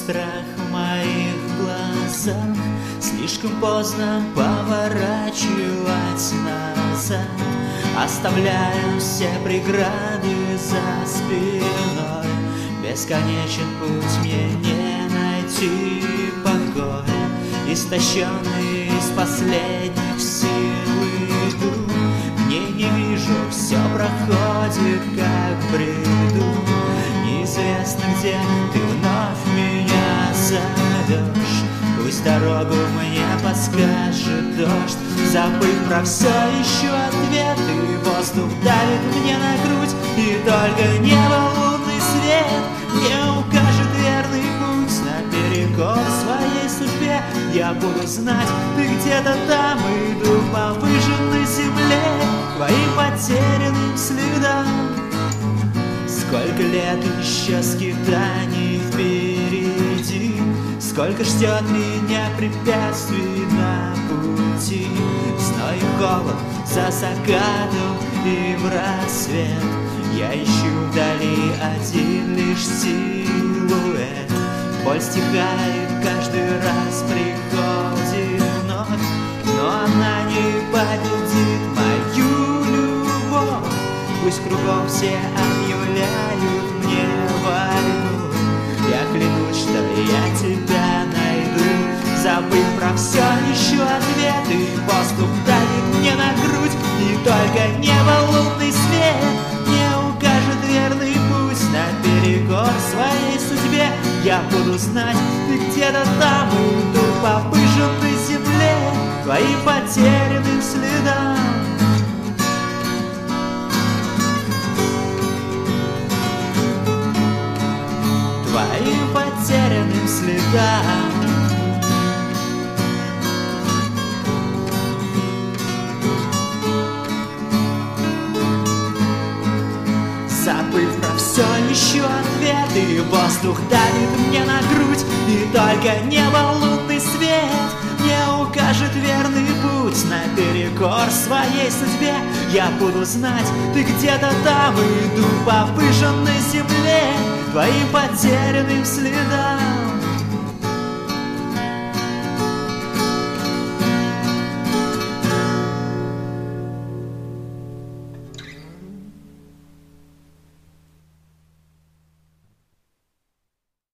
страх в моих глазах. Слишком поздно поворачивать назад, оставляю все преграды за спиной. Бесконечен путь, мне не найти покоя. Истощенный из последних сил иду, мне не вижу, все проходит как в бреду. Неизвестно, где ты вновь меня зовешь. Пусть дорогу мне подскажет дождь. Забыв про все, ищу ответы. Воздух давит мне на грудь, и только небо, лунный свет мне укажет верный путь. Наперекор своей судьбе я буду знать, ты где-то там. Иду по выжженной земле к твоим потерянным следам. Сколько лет еще скитаний впереди, сколько ждет меня препятствий на пути. Зной и холод за закатом и в рассвет я ищу вдали один лишь силуэт. Боль стихает, каждый раз приходит вновь, но она не победит мою любовь. Пусть кругом все объявляют мне войну, я клянусь, что я тебя найду. Забыв про все, ищу ответы. Воздух давит мне на грудь, и только небо, лунный свет мне укажет верный путь. Наперекор своей судьбе я буду знать, ты где-то там. Иду по выжженной земле твоим потерянным следам. Твоим потерянным следам. Забыв про все, ищу ответы. Воздух давит мне на грудь, и только небо, лунный свет мне укажет верный путь. Наперекор своей судьбе я буду знать, ты где-то там. Иду по выжженной земле твоим потерянным следам.